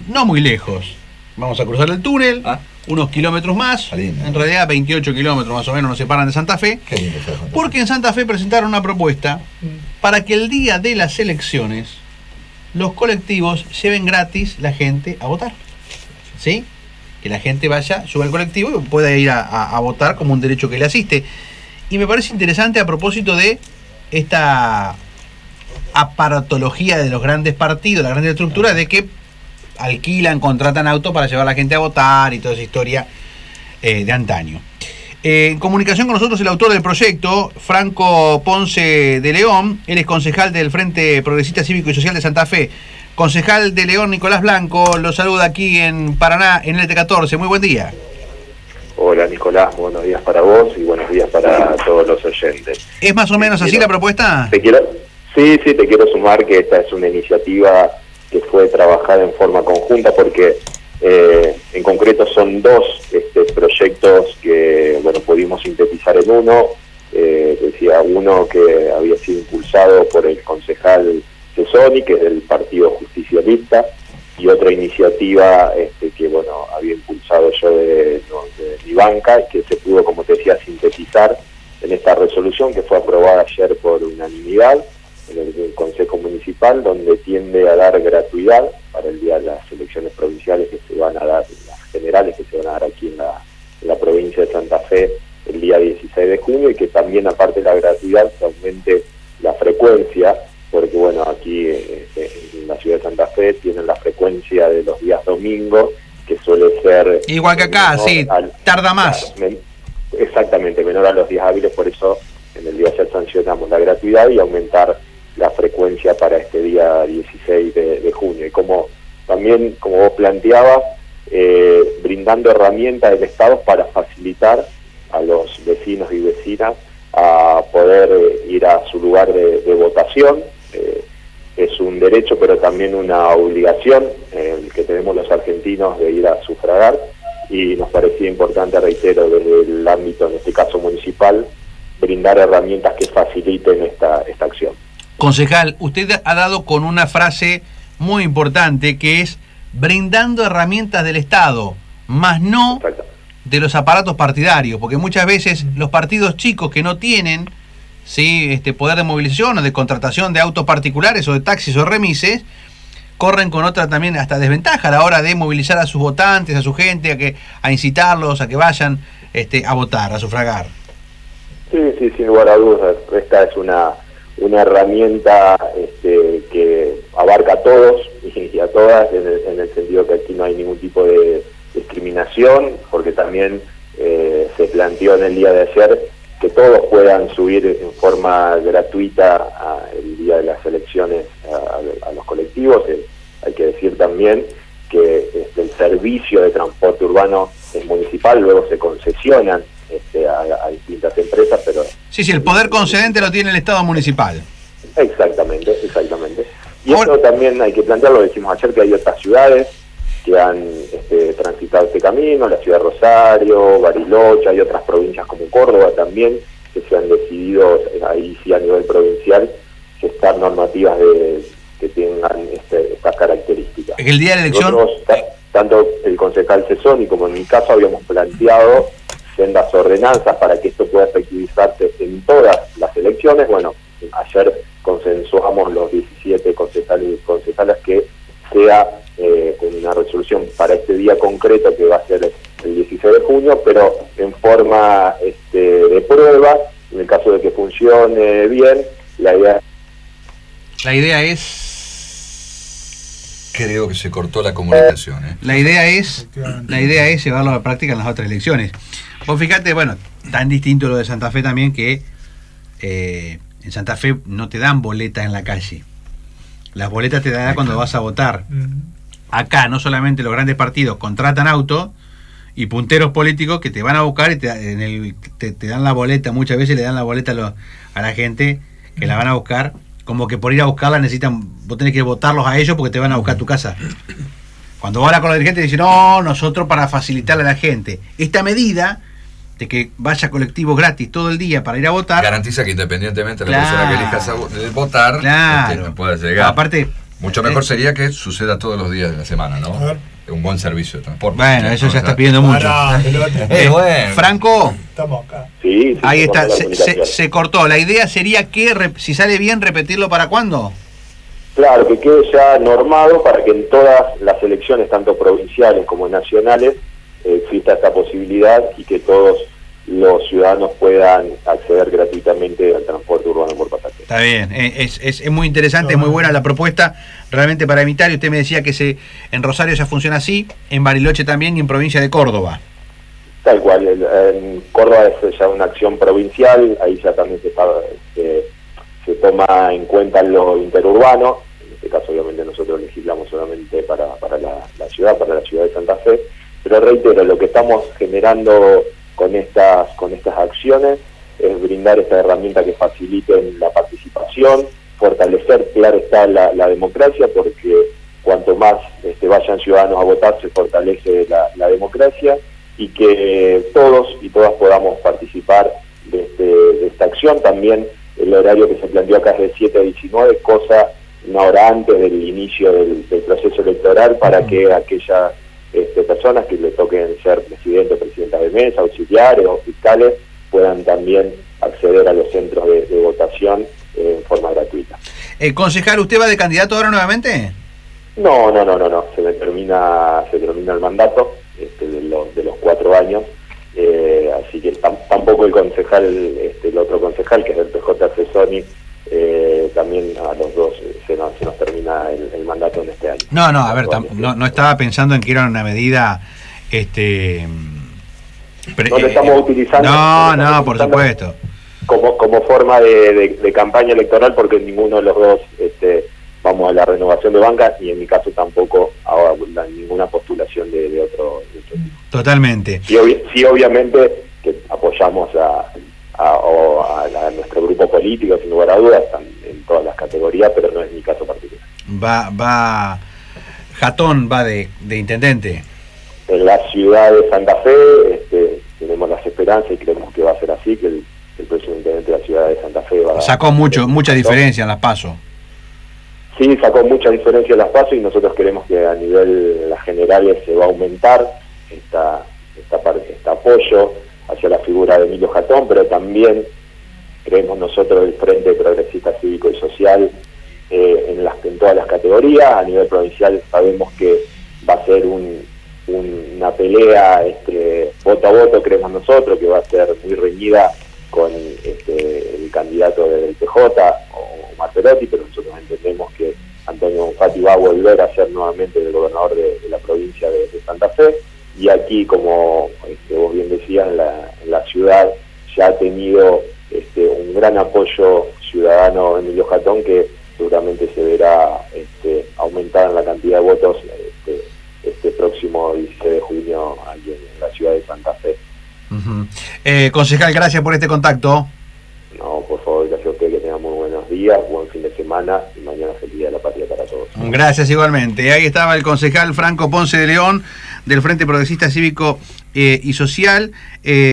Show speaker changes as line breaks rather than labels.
no muy lejos. Vamos a cruzar el túnel, unos kilómetros más, en realidad 28 kilómetros más o menos nos separan de Santa Fe, porque en Santa Fe presentaron una propuesta para que el día de las elecciones los colectivos lleven gratis la gente a votar. ¿Sí? Que la gente vaya, suba al colectivo y pueda ir a votar como un derecho que le asiste. Y me parece interesante a propósito de esta aparatología de los grandes partidos, la gran estructura de que alquilan, contratan autos para llevar a la gente a votar y toda esa historia de antaño. En comunicación con nosotros el autor del proyecto, Franco Ponce de León, él es concejal del Frente Progresista Cívico y Social de Santa Fe. Concejal de León, Nicolás Blanco, lo saluda aquí en Paraná, en el T14. Muy buen día.
Hola Nicolás, buenos días para vos y buenos días para todos los oyentes.
¿Es más o menos así la propuesta?
Te quiero sumar que esta es una iniciativa que fue trabajada en forma conjunta porque en concreto son dos proyectos que pudimos sintetizar en uno. Decía uno que había sido impulsado por el concejal Cesoni, que es del Partido Justicialista, y otra iniciativa que había impulsado yo de mi banca, que se pudo, como te decía, sintetizar en esta resolución que fue aprobada ayer por unanimidad en el Consejo Municipal, donde tiende a dar gratuidad para el día de las elecciones provinciales que se van a dar, las generales que se van a dar aquí en la provincia de Santa Fe el día 16 de junio, y que también, aparte de la gratuidad, se aumente la frecuencia, porque aquí en la ciudad de Santa Fe tienen la frecuencia de los días domingos, que suele ser...
Igual que acá, sí, tarda más.
Exactamente, menor a los días hábiles, por eso en el día de ayer sancionamos la gratuidad y aumentar la frecuencia para este día 16 de junio. Y como vos planteabas, brindando herramientas del Estado para facilitar a los vecinos y vecinas a poder ir a su lugar de votación. Es un derecho, pero también una obligación que tenemos los argentinos de ir a sufragar, y nos parecía importante, reitero, desde el ámbito, en este caso municipal, brindar herramientas que faciliten esta acción.
Concejal, usted ha dado con una frase muy importante que es brindando herramientas del Estado, más no de los aparatos partidarios, porque muchas veces los partidos chicos que no tienen poder de movilización o de contratación de autos particulares o de taxis o remises, corren con otra también hasta desventaja a la hora de movilizar a sus votantes, a su gente, a incitarlos a que vayan a votar, a sufragar. Sí,
sin lugar a dudas. Esta es una herramienta que abarca a todos y a todas, en el sentido que aquí no hay ningún tipo de discriminación, porque también se planteó en el día de ayer que todos puedan subir en forma gratuita el día de las elecciones a los colectivos. Hay que decir también que el servicio de transporte urbano es municipal, luego se concesionan a distintas empresas, pero...
Sí, el poder concedente lo tiene el Estado municipal.
Exactamente. Y esto también hay que plantearlo, decimos ayer, que hay otras ciudades que han transitado este camino, la ciudad de Rosario, Bariloche, hay otras provincias como Córdoba también, que se han decidido, ahí sí a nivel provincial, gestar normativas que tengan estas características.
El día de la elección...
Nosotros, tanto el concejal Cesoni como en mi caso, habíamos planteado sendas ordenanzas para que esto pueda efectivizarse en todas las elecciones. Ayer consensuamos los 17 concejales y concejalas que sea con una resolución para este día concreto, que va a ser el 16 de junio, pero en forma de prueba, en el caso de que funcione bien. La idea
es... Creo que se cortó la comunicación.
La idea es llevarlo a la práctica en las otras elecciones. Vos fíjate, tan distinto lo de Santa Fe también, que en Santa Fe no te dan boletas en la calle. Las boletas te dan cuando vas a votar. Acá no solamente los grandes partidos contratan autos y punteros políticos que te van a buscar y te dan la boleta. Muchas veces le dan la boleta a la gente que la van a buscar, como que por ir a buscarla vos tenés que votarlos a ellos porque te van a buscar a tu casa. Cuando vos hablas con los dirigentes dicen, no, nosotros para facilitarle a la gente. Esta medida de que vaya colectivo gratis todo el día para ir a votar,
garantiza que independientemente de la persona que elijas votar,
claro,
no pueda llegar.
Aparte,
Mucho mejor sería que suceda todos los días de la semana, ¿no? Un buen servicio de transporte.
Bueno, eso ya está pidiendo mucho.
Bueno.
Franco,
Estamos acá.
Sí,
ahí está,
la comunicación.
se cortó. La idea sería que, si sale bien, repetirlo para cuándo.
Claro, que quede ya normado para que en todas las elecciones, tanto provinciales como nacionales, exista esta posibilidad y que todos los ciudadanos puedan acceder gratuitamente al transporte urbano por pasajeros.
Está bien, es muy interesante, es muy buena la propuesta, realmente para imitar, y usted me decía que en Rosario ya funciona así, en Bariloche también y en provincia de Córdoba.
Tal cual, en Córdoba es ya una acción provincial, ahí ya también se toma en cuenta lo interurbano, en este caso obviamente nosotros legislamos solamente para la ciudad de Santa Fe, pero reitero, lo que estamos generando con estas acciones es brindar esta herramienta que faciliten la participación, fortalecer, claro está, la democracia, porque cuanto más vayan ciudadanos a votar se fortalece la democracia, y que todos y todas podamos participar de esta acción. También el horario que se planteó acá es de 7 a 19, cosa una hora antes del inicio del proceso electoral, para que aquellas personas que le toquen ser presidente o presidenta de mesa, auxiliares o fiscales, puedan también acceder a los centros de votación en forma gratuita.
Concejal, ¿usted va de candidato ahora nuevamente?
No, se me termina el mandato de los 4 años, así que tampoco el otro concejal, que es el PJ Cesoni, también a los dos se nos termina el mandato en este año.
No, a ver, no estaba pensando en que era una medida
no lo estamos utilizando.
No, por supuesto.
Como forma de campaña electoral, porque ninguno de los dos vamos a la renovación de bancas, y en mi caso tampoco a ninguna postulación de otro tipo.
Totalmente.
Sí, obviamente que apoyamos a nuestro grupo político, sin lugar a dudas, en todas las categorías, pero no es mi caso particular.
Jatón va de intendente.
En la ciudad de Santa Fe tenemos las esperanzas y creemos que va a ser así, que el próximo intendente de la ciudad de Santa Fe va a...
Sacó mucha diferencia en las PASO.
Sí, sacó mucha diferencia en las PASO, y nosotros creemos que a nivel las generales se va a aumentar este apoyo hacia la figura de Emilio Jatón, pero también creemos nosotros el Frente Progresista Cívico y Social en todas las categorías. A nivel provincial sabemos que va a ser una pelea voto a voto, creemos nosotros, que va a ser muy reñida con el candidato del PJ, o Martelotti, pero nosotros entendemos que Antonio Bonfatti va a volver a ser nuevamente el gobernador de la provincia de Santa Fe, y aquí, como vos bien decías, en la ciudad ya ha tenido un gran apoyo ciudadano Emilio Jatón, que seguramente se verá aumentada en la cantidad de votos este próximo 16 de junio aquí en la ciudad de Santa Fe.
Concejal, gracias por este contacto.
No, por favor, gracias a usted, que tenga muy buenos días, buen fin de semana, y mañana feliz Día de la Patria para todos.
Gracias igualmente. Ahí estaba el concejal Franco Ponce de León, del Frente Progresista Cívico y Social.